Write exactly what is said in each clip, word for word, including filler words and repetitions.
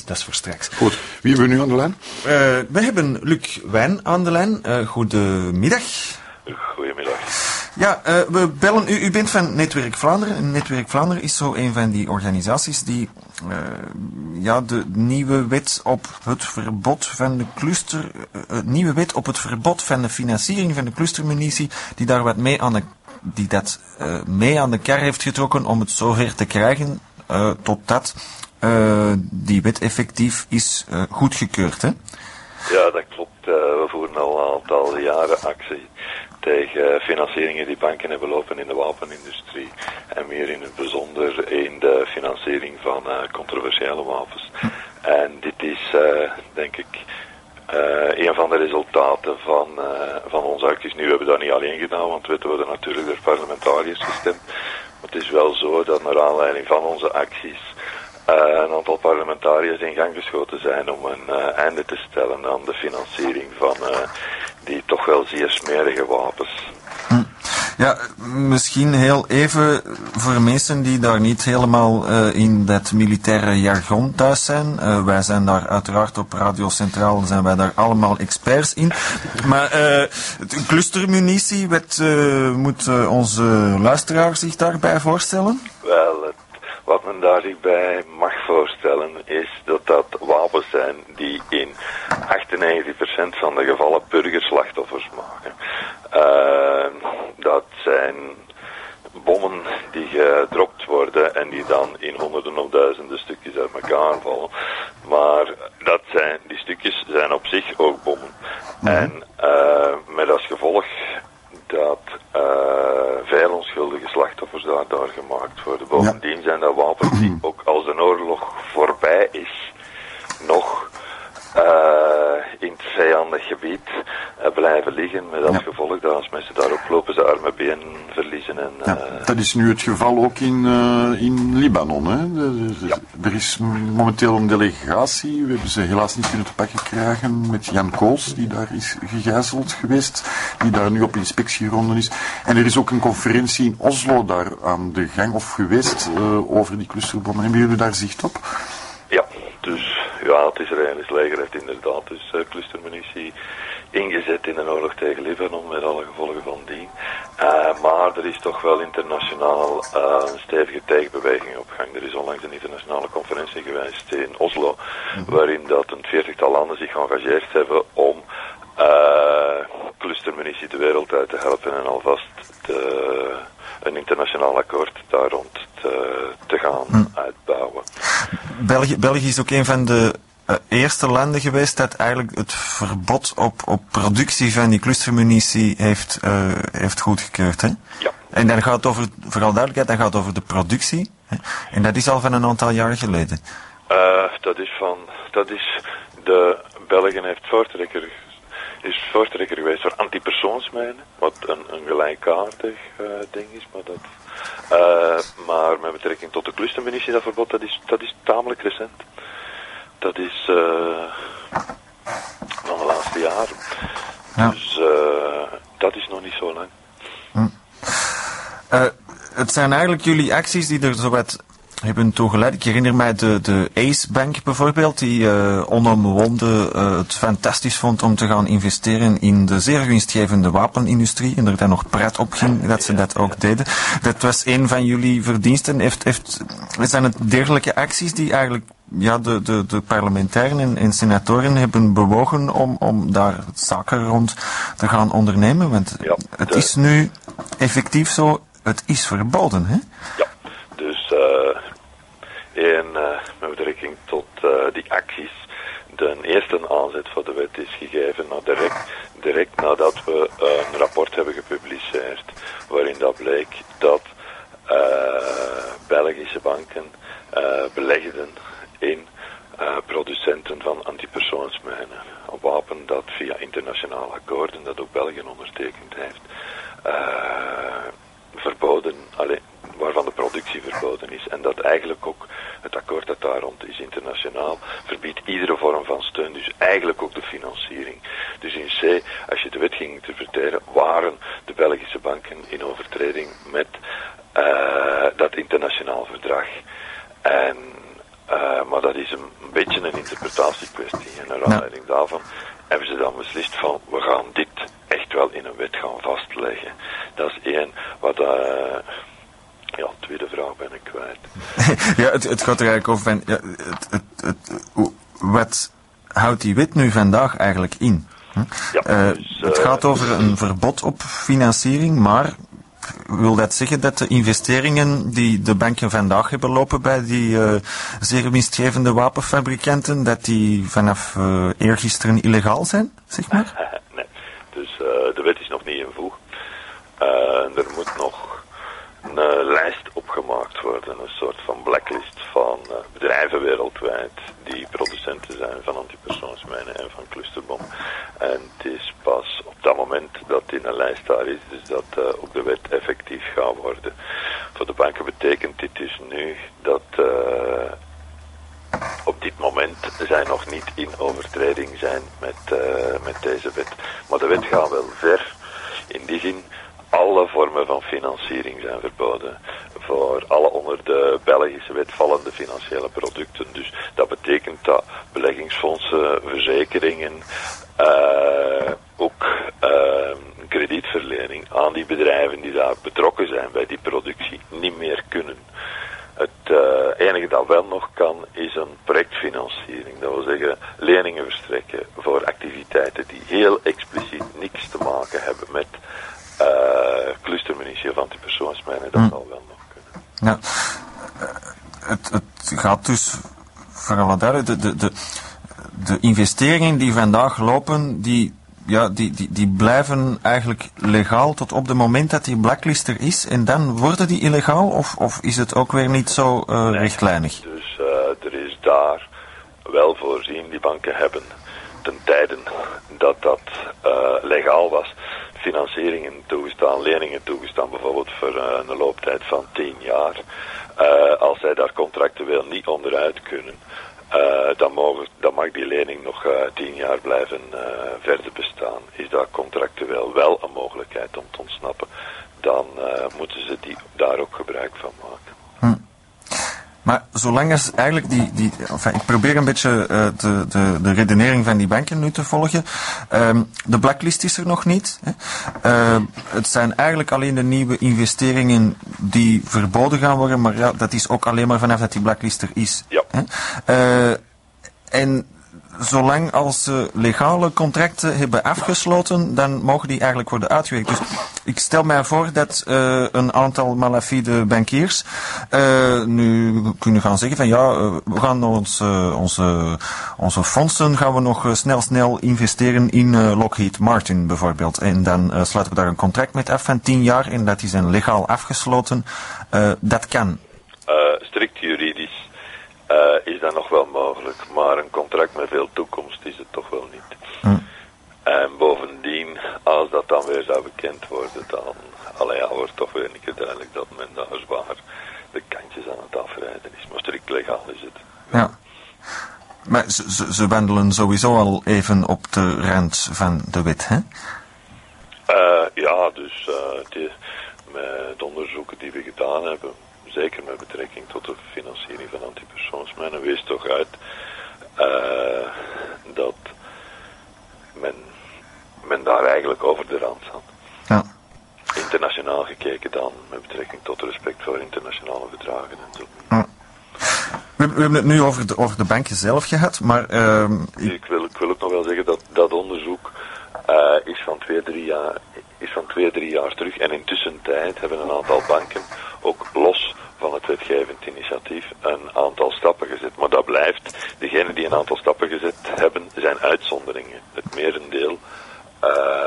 is, dat is voor straks. Goed, wie hebben we nu aan de lijn? Uh, we hebben Luc Wijn aan de lijn. Uh, goedemiddag. Goedemiddag. Ja, uh, we bellen u. U bent van Netwerk Vlaanderen. Netwerk Vlaanderen is zo een van die organisaties die uh, ja, de nieuwe wet op het verbod van de cluster, uh, nieuwe wet op het verbod van de financiering van de clustermunitie, die daar wat mee aan de, die dat uh, mee aan de kar heeft getrokken om het zover te krijgen, uh, totdat uh, die wet effectief is uh, goedgekeurd, hè? Ja, dat klopt. Uh, we voeren al een aantal jaren actie tegen financieringen die banken hebben lopen in de wapenindustrie. En meer in het bijzonder in de financiering van uh, controversiële wapens. En dit is, uh, denk ik, uh, een van de resultaten van, uh, van onze acties. Nu hebben we dat niet alleen gedaan, want we worden natuurlijk door parlementariërs gestemd. Maar het is wel zo dat naar aanleiding van onze acties Uh, een aantal parlementariërs in gang geschoten zijn om een uh, einde te stellen aan de financiering van uh, die toch wel zeer smerige wapens. Hm. Ja, misschien heel even voor mensen die daar niet helemaal uh, in dat militaire jargon thuis zijn. Uh, wij zijn daar uiteraard op Radio Centraal, zijn wij daar allemaal experts in. Maar uh, clustermunitie, wat uh, moet uh, onze luisteraar zich daarbij voorstellen? Wel, het Wat men daar zich bij mag voorstellen is dat dat wapens zijn die in achtennegentig procent van de gevallen burgerslachtoffers maken. Uh, dat zijn bommen die gedropt worden en die dan in honderden of duizenden stukjes uit elkaar vallen. Maar dat zijn, die stukjes zijn op zich ook bommen. Mm-hmm. En uh, met als gevolg dat uh, veel onschuldige slachtoffers daardoor gemaakt worden. Bovendien ja. zijn dat wapens die ook als de oorlog voorbij is, nog uh, in het vijandig gebied uh, blijven liggen. Met als ja. gevolg dat als mensen daarop lopen ze arme benen verliezen. En, uh, ja, dat is nu het geval ook in, uh, in Libanon. Hè? De, de, ja. Er is momenteel een delegatie, we hebben ze helaas niet kunnen te pakken krijgen, met Jan Kools, die daar is gegijzeld geweest, die daar nu op inspectieronde is. En er is ook een conferentie in Oslo daar aan de gang of geweest uh, over die clusterbommen. Hebben jullie daar zicht op? Ja, dus ja, het Israëlisch leger heeft inderdaad dus uh, clustermunitie ingezet in een oorlog tegen Libanon met alle gevolgen van dien. Uh, maar er is toch wel internationaal uh, een stevige tegenbeweging op gang. Er is onlangs een internationale conferentie geweest in Oslo, mm-hmm. waarin dat een veertigtal landen zich geëngageerd hebben om uh, clustermunitie de wereld uit te helpen en alvast de, een internationaal akkoord daar rond te, te gaan mm. uitbouwen. België, België is ook een van de uh, eerste landen geweest dat eigenlijk het verbod op, op productie van die clustermunitie heeft, uh, heeft goedgekeurd, hè? Ja. En dan gaat het over, vooral duidelijkheid, dan gaat het over de productie, hè? En dat is al van een aantal jaren geleden. Uh, dat is van, dat is, de België heeft voortrekker, is voortrekker geweest voor antipersoonsmijnen, wat een, een gelijkaardig uh, ding is, maar dat, uh, maar met betrekking tot de clustermunitie, dat verbod, dat is, dat is tamelijk recent. Dat is uh, van de laatste jaren. Ja. Dus uh, dat is nog niet zo lang. Hm. Uh, het zijn eigenlijk jullie acties die er zowat hebben toegeleid. Ik herinner mij de, de Ace Bank bijvoorbeeld, die uh, onomwonden uh, het fantastisch vond om te gaan investeren in de zeer winstgevende wapenindustrie en er dan nog pret op ging dat ze dat ook deden. Dat was een van jullie verdiensten. Heeft, heeft, zijn het dergelijke acties die eigenlijk ja, de, de, de parlementairen en, en senatoren hebben bewogen om, om daar zaken rond te gaan ondernemen? Want ja, het de... is nu effectief zo, het is verboden, hè? Ja, dus uh, in, uh, met betrekking tot uh, die acties, de eerste aanzet voor de wet is gegeven nou, direct, direct nadat we een rapport hebben gepubliceerd, waarin dat bleek dat uh, Belgische banken uh, belegden in uh, producenten van antipersoonsmijnen. Een wapen dat via internationale akkoorden, dat ook België ondertekend heeft, uh, verboden, alleen, waarvan de productie verboden is. En dat eigenlijk ook het akkoord dat daar rond is internationaal verbiedt iedere vorm van steun, dus eigenlijk ook de financiering. Dus in C, als je de wet ging interpreteren, waren de Belgische banken in overtreding met uh, dat internationaal verdrag. En Uh, maar dat is een, een beetje een interpretatiekwestie. En naar aanleiding ja. daarvan hebben ze dan beslist van, we gaan dit echt wel in een wet gaan vastleggen. Dat is één. Wat, uh, ja, de tweede vraag ben ik kwijt. ja, het, het gaat er eigenlijk over van, ja, het, het, het, wat houdt die wet nu vandaag eigenlijk in? Hm? Ja, uh, dus, uh, het gaat over een verbod op financiering, maar wil dat zeggen dat de investeringen die de banken vandaag hebben lopen bij die uh, zeer winstgevende wapenfabrikanten, dat die vanaf uh, eergisteren illegaal zijn, zeg maar? Nee, dus uh, de wet is nog niet in voeg. Uh, er moet nog een uh, lijst opgemaakt worden, een soort van blacklist van uh, bedrijven wereldwijd die producenten zijn van antipersoonsmijnen en van clusterbommen. En het is pas op dat moment dat die een lijst daar is, dus dat uh, ook de wet effectief gaat worden. Voor de banken betekent dit dus nu dat uh, op dit moment zij nog niet in overtreding zijn met, uh, met deze wet. Maar de wet gaat wel ver. In die zin, alle vormen van financiering zijn verboden voor alle onder de Belgische wet vallende financiële producten. Dus dat betekent dat beleggingsfondsen, verzekeringen, uh, ook uh, kredietverlening aan die bedrijven die daar betrokken zijn bij die productie niet meer kunnen. Het uh, enige dat wel nog kan is een projectfinanciering. Dat wil zeggen leningen verstrekken voor activiteiten die heel expliciet niks te maken hebben met uh, clustermunitie of antipersoonsmijnen. Dat hm. zal wel nog kunnen. Ja, het, het gaat dus voor alle duidelijk, de, de, de, de investeringen die vandaag lopen, die Ja, die, die, die blijven eigenlijk legaal tot op het moment dat die blacklist er is en dan worden die illegaal of, of is het ook weer niet zo uh, nee, rechtlijnig? Dus uh, er is daar wel voorzien, die banken hebben ten tijden dat dat uh, legaal was, financieringen toegestaan, leningen toegestaan, bijvoorbeeld voor uh, een looptijd van tien jaar. Uh, als zij daar contractueel niet onderuit kunnen, Uh, dan, mogen, dan mag die lening nog uh, tien jaar blijven uh, verder bestaan. Is dat contractueel wel een mogelijkheid om te ontsnappen, dan uh, moeten ze die, daar ook gebruik van maken. Hm. Maar zolang als eigenlijk die, die enfin, ik probeer een beetje uh, de, de, de redenering van die banken nu te volgen. Um, de blacklist is er nog niet. Hè. Uh, het zijn eigenlijk alleen de nieuwe investeringen die verboden gaan worden, maar ja, dat is ook alleen maar vanaf dat die blacklist er is. Ja. Hè. Uh, en zolang als ze legale contracten hebben afgesloten, dan mogen die eigenlijk worden uitgewerkt. Dus ik stel mij voor dat uh, een aantal malafide bankiers uh, nu kunnen gaan zeggen van ja, uh, we gaan ons, uh, onze, onze fondsen gaan we nog uh, snel snel investeren in uh, Lockheed Martin bijvoorbeeld. En dan uh, sluiten we daar een contract met af van tien jaar en dat is dan legaal afgesloten. Uh, dat kan. Uh, strikt juridisch Uh, is dat nog wel mogelijk, maar een contract met veel toekomst is het toch wel niet. Hm. En bovendien, als dat dan weer zou bekend worden, dan allee, ja, wordt toch weer niet duidelijk dat men daar zwaar de kantjes aan het afrijden is. Maar strikt legaal is het. Ja. Maar ze, ze, ze wandelen sowieso al even op de rand van de wet, hè? Uh, ja, dus uh, die, met onderzoeken die we gedaan hebben, zeker met betrekking tot de financiering van antipersoonsmijnen, wees toch uit uh, dat men, men daar eigenlijk over de rand zat. Ja. Internationaal gekeken dan, met betrekking tot respect voor internationale verdragen en zo. Ja. We, we hebben het nu over de, over de banken zelf gehad, maar... Uh, ik... Ik, wil, ik wil ook nog wel zeggen dat dat onderzoek uh, is van twee, drie jaar, is van twee, drie jaar terug en intussen tijd hebben een aantal banken ook los van het wetgevend initiatief een aantal stappen gezet. Maar dat blijft, degenen die een aantal stappen gezet hebben, zijn uitzonderingen. Het merendeel, uh,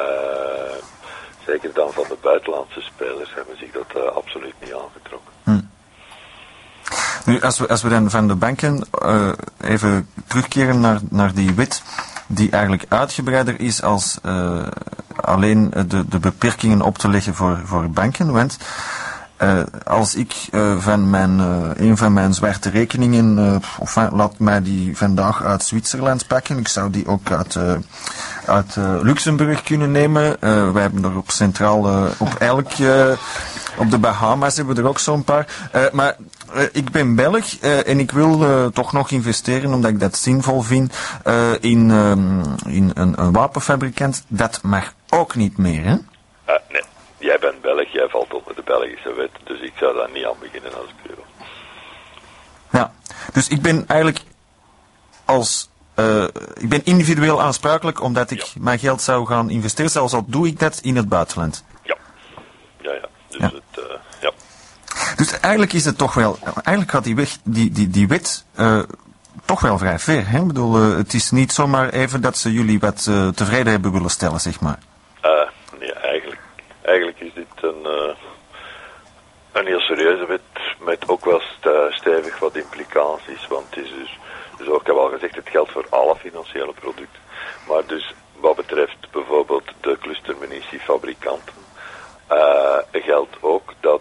zeker dan van de buitenlandse spelers, hebben zich dat uh, absoluut niet aangetrokken. Hm. Nu, als we, als we dan van de banken uh, even terugkeren naar, naar die wet, die eigenlijk uitgebreider is als uh, alleen de, de beperkingen op te leggen voor, voor banken, want Uh, als ik uh, van mijn, uh, een van mijn zwarte rekeningen, uh, of uh, laat mij die vandaag uit Zwitserland pakken, ik zou die ook uit, uh, uit uh, Luxemburg kunnen nemen. Uh, wij hebben er op centraal, uh, op elk, uh, op de Bahama's hebben we er ook zo'n paar. Uh, maar uh, ik ben Belg uh, en ik wil uh, toch nog investeren, omdat ik dat zinvol vind, uh, in, um, in een, een wapenfabrikant. Dat mag ook niet meer, hè? Uh, nee, jij bent Belg, jij valt onder de Belgische wet, dus ik zou daar niet aan beginnen als ik wil. Ja, dus ik ben eigenlijk als... Uh, ik ben individueel aansprakelijk omdat ik ja. mijn geld zou gaan investeren, zelfs al doe ik dat in het buitenland. Ja, ja, ja. Dus, ja. Het, uh, ja. dus eigenlijk is het toch wel, eigenlijk gaat die, weg, die, die, die wet uh, toch wel vrij ver. Hè? Ik bedoel, uh, het is niet zomaar even dat ze jullie wat uh, tevreden hebben willen stellen, zeg maar. Uh, nee, eigenlijk, eigenlijk is dit een, uh, een heel serieuze wet met ook wel stevig wat implicaties, want het is dus... Dus ook, ik heb al gezegd, het geldt voor alle financiële producten. Maar dus wat betreft bijvoorbeeld de clustermunitiefabrikanten, uh, geldt ook dat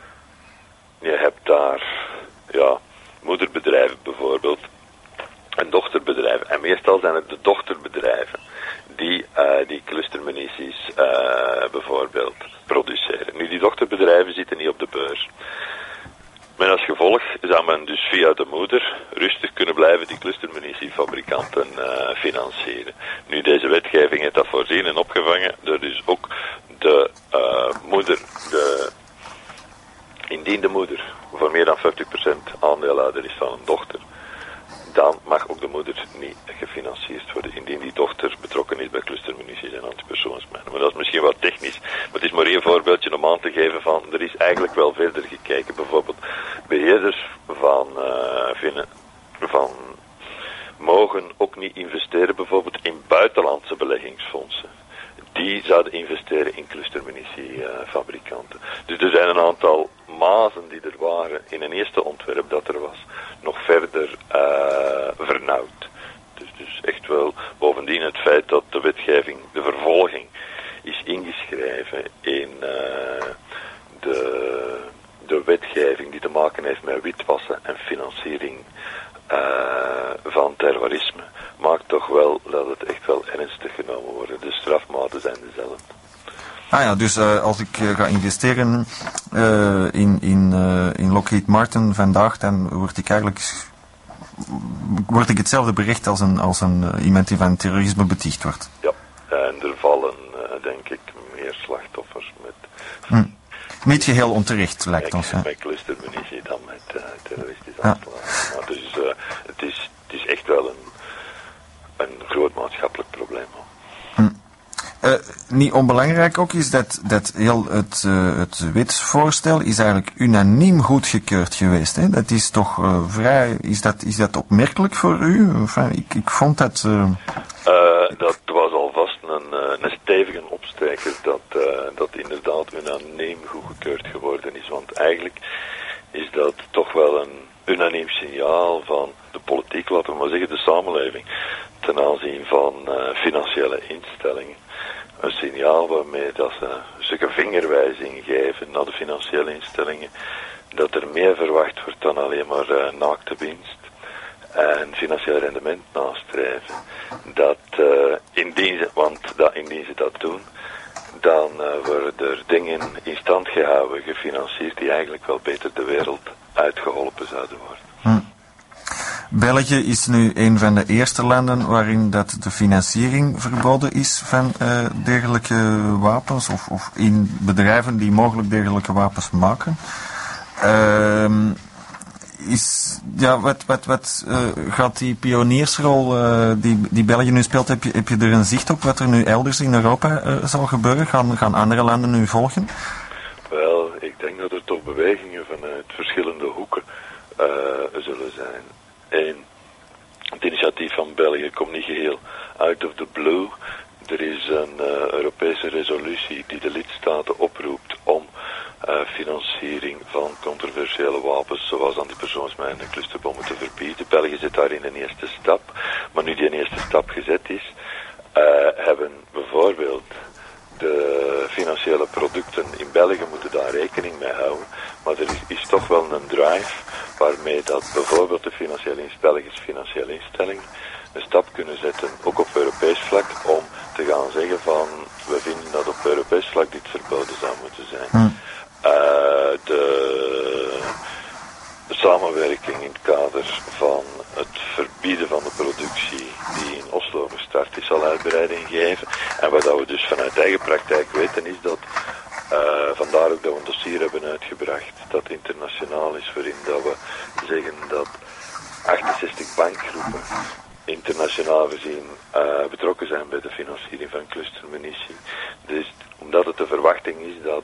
je hebt daar ja, moederbedrijven bijvoorbeeld en dochterbedrijven. En meestal zijn het de dochterbedrijven die uh, die clustermunities uh, bijvoorbeeld produceren. Nu, die dochterbedrijven zitten niet op de beurs. Met als gevolg zou men dus via de moeder rustig kunnen blijven die clustermunitiefabrikanten uh, financieren. Nu, deze wetgeving heeft dat voorzien en opgevangen door dus ook de uh, moeder, de, indien de moeder voor meer dan vijftig procent aandeelhouder is van een dochter, dan mag ook de moeder niet gefinancierd worden indien die dochter betrokken is bij clustermunities en antipersoonsmijnen. Maar dat is misschien wat technisch, maar het is maar één voorbeeldje om aan te geven van, er is eigenlijk wel verder gekeken. Bijvoorbeeld beheerders van, uh, van mogen ook niet investeren bijvoorbeeld in buitenlandse beleggingsfondsen. Die zouden investeren in clustermunitiefabrikanten. Dus er zijn een aantal mazen die er waren in een eerste ontwerp dat er was, nog verder uh, vernauwd. Dus, dus echt wel, bovendien het feit dat de wetgeving, de vervolging, is ingeschreven in uh, de, de wetgeving die te maken heeft met witwassen en financiering uh, van terrorisme, maakt toch wel dat het echt wel ernstig genomen wordt. De strafmaten zijn dezelfde. Ah ja, dus uh, als ik uh, ga investeren uh, in, in, uh, in Lockheed Martin vandaag, dan word ik eigenlijk word ik hetzelfde bericht als een, als een uh, iemand die van terrorisme beticht wordt. Ja, en er vallen uh, denk ik meer slachtoffers met... Hm. Niet geheel onterecht, lijkt met, ons. Hè? Met clustermunitie dan met uh, terroristische aanslagen. Ja. Maar dus uh, het, is, het is echt wel een, een groot maatschappelijk probleem. Hm. Uh, niet onbelangrijk ook is dat, dat heel het, uh, het wetsvoorstel is eigenlijk unaniem goedgekeurd geweest. Hè? Dat is toch uh, vrij, is dat, is dat opmerkelijk voor u? Enfin, ik, ik vond dat... Uh... Uh, dat was alvast een, uh, een stevige opsteker dat, uh, dat inderdaad unaniem goedgekeurd geworden is. Want eigenlijk is dat toch wel een unaniem signaal van de politiek, laten we maar zeggen de samenleving, ten aanzien van uh, financiële instellingen. Een signaal waarmee dat ze zulke vingerwijzing geven naar de financiële instellingen, dat er meer verwacht wordt dan alleen maar uh, naakte winst en financieel rendement nastreven. Dat uh, indien ze, want dat, indien ze dat doen, dan uh, worden er dingen in stand gehouden, gefinancierd, die eigenlijk wel beter de wereld uitgeholpen zouden worden. Hm. België is nu een van de eerste landen waarin dat de financiering verboden is van uh, dergelijke wapens, of, of in bedrijven die mogelijk dergelijke wapens maken. Uh, is, ja, wat, wat, wat uh, gaat die pioniersrol uh, die, die België nu speelt, heb je, heb je er een zicht op wat er nu elders in Europa uh, zal gebeuren? Gaan, gaan andere landen nu volgen? Wel, ik denk dat er toch bewegingen vanuit verschillende hoeken uh, zullen zijn. En het initiatief van België komt niet geheel out of the blue. Er is een uh, Europese resolutie die de lidstaten oproept om uh, financiering van controversiële wapens, zoals antipersoonsmijnen en clusterbommen, te verbieden. België zit daarin een eerste stap. Maar nu die een eerste stap gezet is, uh, hebben bijvoorbeeld de financiële producten in België moeten daar rekening mee houden. Maar er is, is toch wel een drive waarmee dat bijvoorbeeld de financiële Belgische financiële instellingen een stap kunnen zetten, ook op Europees vlak, om te gaan zeggen van, we vinden dat op Europees vlak dit verboden zou moeten zijn. Hm. Uh, de samenwerking in het kader van het verbieden van de productie die in Oslo gestart is, zal uitbreiding geven. En wat we dus vanuit eigen praktijk weten is dat, uh, vandaar ook dat we een dossier hebben uitgebracht dat internationaal is, waarin dat we zeggen dat achtenzestig bankgroepen internationaal gezien uh, betrokken zijn bij de financiering van clustermunitie. Dus omdat het de verwachting is dat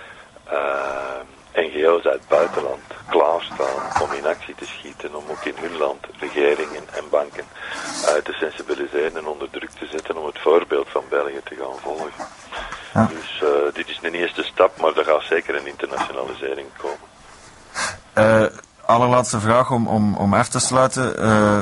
uh, N G O's uit het buitenland klaarstaan om in actie te schieten, om ook in hun land regeringen en banken uh, te sensibiliseren en onder druk te zetten om het voorbeeld van België te gaan volgen. Ja. Dus uh, dit is een eerste stap, maar er gaat zeker een internationalisering komen. Uh, allerlaatste vraag om, om, om af te sluiten. Uh,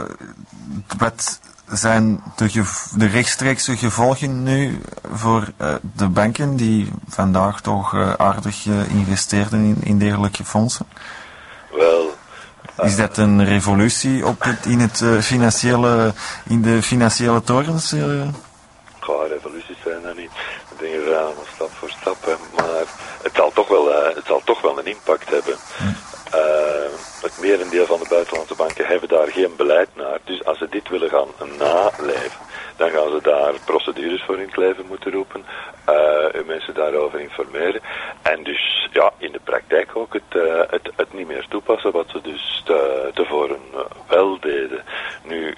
wat zijn de, gev- de rechtstreekse gevolgen nu voor uh, de banken die vandaag toch uh, aardig uh, investeerden in, in dergelijke fondsen? Wel, uh, is dat een revolutie op het, in, het, uh, financiële, in de financiële torens? Uh? Goh, revoluties zijn dat niet. Dingen gaan allemaal stap voor stap, hè. Maar het zal toch wel, uh, het zal toch wel een impact hebben. Hm. Uh, het merendeel van de buitenlandse banken hebben daar geen beleid naar. Dus als ze dit willen gaan naleven, dan gaan ze daar procedures voor in het leven moeten roepen. Uh, mensen daarover informeren. En dus ja, in de praktijk ook het, uh, het, het niet meer toepassen wat ze dus te, tevoren uh, wel deden. Nu,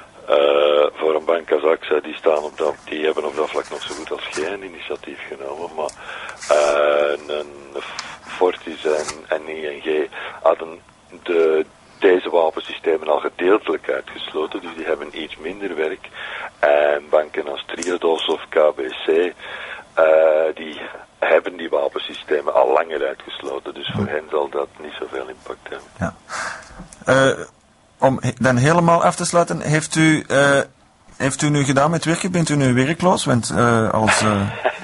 uh, voor een bank als AXA, die, staan op dat, die hebben op dat vlak nog zo goed als geen initiatief genomen. Maar uh, een Fortis en, en I N G hadden de, deze wapensystemen al gedeeltelijk uitgesloten, dus die hebben iets minder werk. En banken als Triodos of K B C, uh, die hebben die wapensystemen al langer uitgesloten, dus voor hen zal dat niet zoveel impact hebben. Ja. Uh, om dan helemaal af te sluiten, heeft u, uh, heeft u nu gedaan met werken? Bent u nu werkloos? Want uh, als uh,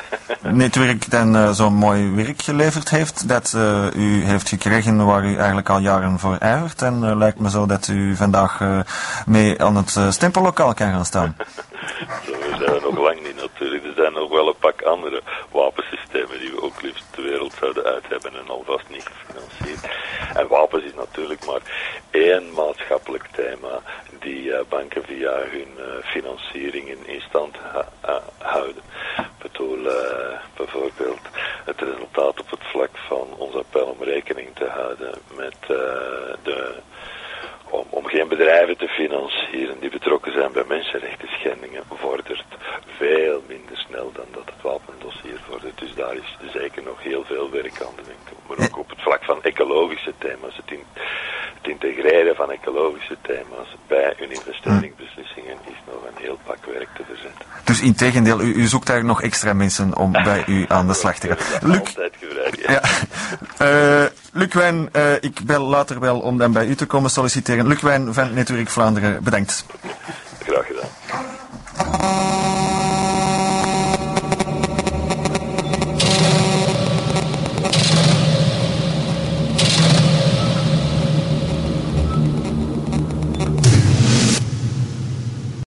netwerk dan uh, zo'n mooi werk geleverd heeft, dat uh, u heeft gekregen waar u eigenlijk al jaren voor ijvert, dan uh, lijkt me zo dat u vandaag uh, mee aan het uh, stempellokaal kan gaan staan. Zo zijn we nog lang niet natuurlijk. Er zijn nog wel een pak andere wapensystemen die we ook liefst de wereld zouden uit hebben en alvast niet gefinancierd. En wapens is natuurlijk maar één maatschappelijk thema die uh, banken via hun uh, financieringen in stand ha- uh, houden. Ik bedoel, uh, bijvoorbeeld het resultaat op het vlak van ons appel om rekening te houden met uh, de... Om, om geen bedrijven te financieren die betrokken zijn bij mensenrechten schendingen, vordert veel minder snel dan dat het wapendossier vordert. Dus daar is zeker nog heel veel werk aan de winkel. Maar ook op het vlak van ecologische thema's, het, in, het integreren van ecologische thema's bij hun investeringsbeslissingen is nog een heel pak werk te verzetten. Dus in tegendeel, u, u zoekt daar nog extra mensen om bij u aan de slag te gaan. Luc, altijd gebruiken. Ja. Ja. Uh, Luc Wijn, uh, ik bel later wel om dan bij u te komen solliciteren. Luc Wijn van Netwerk Vlaanderen, bedankt. Graag gedaan.